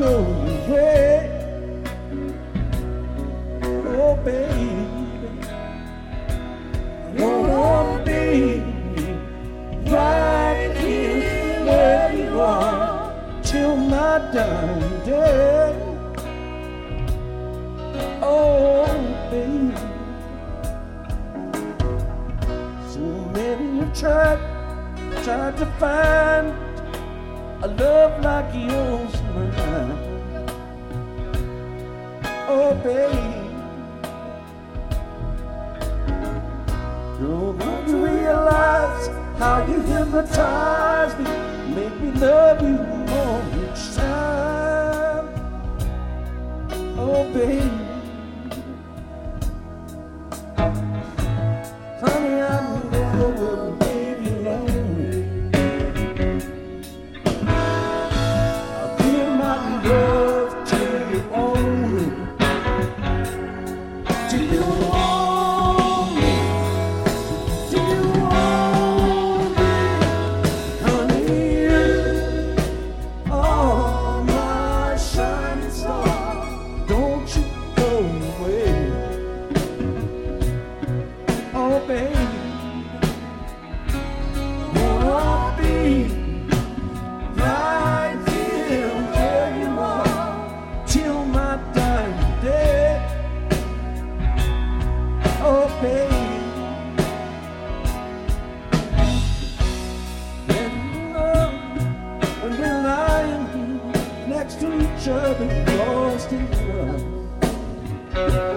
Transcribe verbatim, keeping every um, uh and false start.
go away. Oh, baby, I wanna be right here where you are till my dying day. Oh, baby, so many have tried, tried to find a love like yours mine. Oh, baby, you're going to realize how you hypnotize me, make me love you more each time. Oh, baby, honey, I never will leave you lonely. I'll give my love to you only, to you only, to you only. Honey, you are my shining star. Don't you go away. Oh, baby, wanna be right here where you are till my dying day. Oh, baby, and love when we're lying next to each other, lost in love.